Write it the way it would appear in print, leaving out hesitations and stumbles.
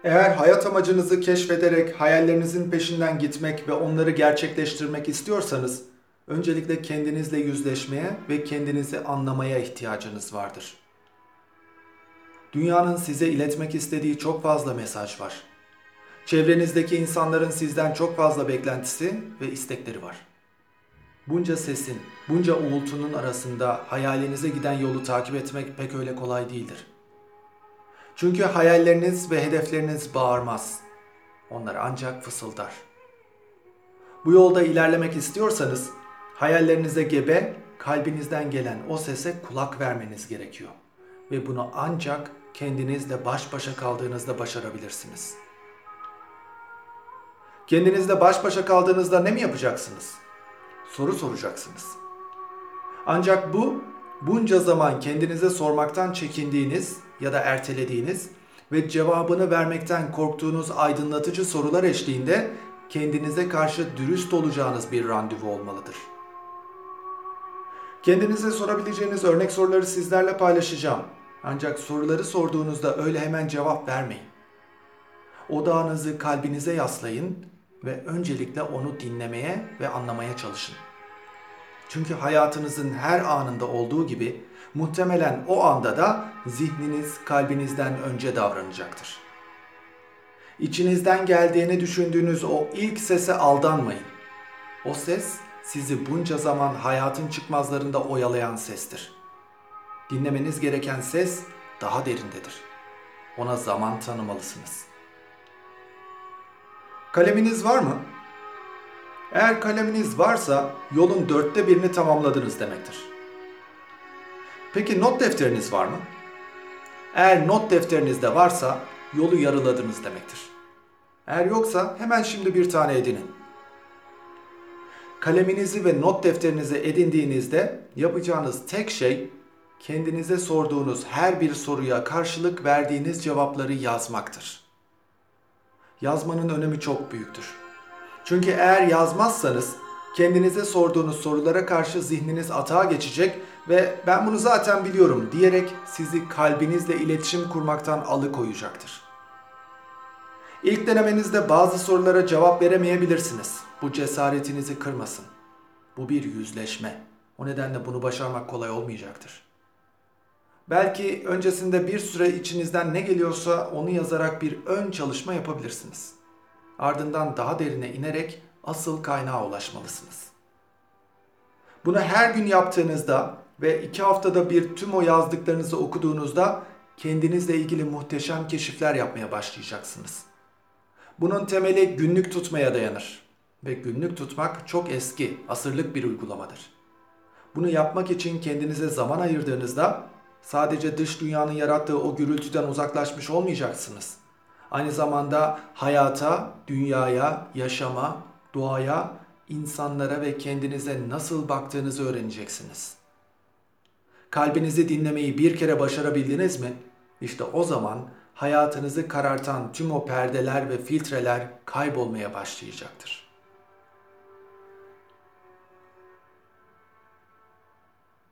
Eğer hayat amacınızı keşfederek hayallerinizin peşinden gitmek ve onları gerçekleştirmek istiyorsanız, öncelikle kendinizle yüzleşmeye ve kendinizi anlamaya ihtiyacınız vardır. Dünyanın size iletmek istediği çok fazla mesaj var. Çevrenizdeki insanların sizden çok fazla beklentisi ve istekleri var. Bunca sesin, bunca uğultunun arasında hayalinize giden yolu takip etmek pek öyle kolay değildir. Çünkü hayalleriniz ve hedefleriniz bağırmaz. Onlar ancak fısıldar. Bu yolda ilerlemek istiyorsanız hayallerinize gebe, kalbinizden gelen o sese kulak vermeniz gerekiyor. Ve bunu ancak kendinizle baş başa kaldığınızda başarabilirsiniz. Kendinizle baş başa kaldığınızda ne mi yapacaksınız? Soru soracaksınız. Ancak bu bunca zaman kendinize sormaktan çekindiğiniz ya da ertelediğiniz ve cevabını vermekten korktuğunuz aydınlatıcı sorular eşliğinde kendinize karşı dürüst olacağınız bir randevu olmalıdır. Kendinize sorabileceğiniz örnek soruları sizlerle paylaşacağım. Ancak soruları sorduğunuzda öyle hemen cevap vermeyin. Odağınızı kalbinize yaslayın ve öncelikle onu dinlemeye ve anlamaya çalışın. Çünkü hayatınızın her anında olduğu gibi muhtemelen o anda da zihniniz kalbinizden önce davranacaktır. İçinizden geldiğini düşündüğünüz o ilk sese aldanmayın. O ses sizi bunca zaman hayatın çıkmazlarında oyalayan sestir. Dinlemeniz gereken ses daha derindedir. Ona zaman tanımalısınız. Kaleminiz var mı? Eğer kaleminiz varsa yolun 1/4'ünü tamamladınız demektir. Peki not defteriniz var mı? Eğer not defteriniz de varsa yolu yarıladınız demektir. Eğer yoksa hemen şimdi bir tane edinin. Kaleminizi ve not defterinizi edindiğinizde yapacağınız tek şey kendinize sorduğunuz her bir soruya karşılık verdiğiniz cevapları yazmaktır. Yazmanın önemi çok büyüktür. Çünkü eğer yazmazsanız kendinize sorduğunuz sorulara karşı zihniniz atağa geçecek ve ben bunu zaten biliyorum diyerek sizi kalbinizle iletişim kurmaktan alıkoyacaktır. İlk denemenizde bazı sorulara cevap veremeyebilirsiniz. Bu cesaretinizi kırmasın. Bu bir yüzleşme. O nedenle bunu başarmak kolay olmayacaktır. Belki öncesinde bir süre içinizden ne geliyorsa onu yazarak bir ön çalışma yapabilirsiniz. Ardından daha derine inerek asıl kaynağa ulaşmalısınız. Bunu her gün yaptığınızda ve 2 haftada bir tüm o yazdıklarınızı okuduğunuzda kendinizle ilgili muhteşem keşifler yapmaya başlayacaksınız. Bunun temeli günlük tutmaya dayanır ve günlük tutmak çok eski, asırlık bir uygulamadır. Bunu yapmak için kendinize zaman ayırdığınızda sadece dış dünyanın yarattığı o gürültüden uzaklaşmış olmayacaksınız. Aynı zamanda hayata, dünyaya, yaşama, doğaya, insanlara ve kendinize nasıl baktığınızı öğreneceksiniz. Kalbinizi dinlemeyi bir kere başarabildiniz mi? İşte o zaman hayatınızı karartan tüm o perdeler ve filtreler kaybolmaya başlayacaktır.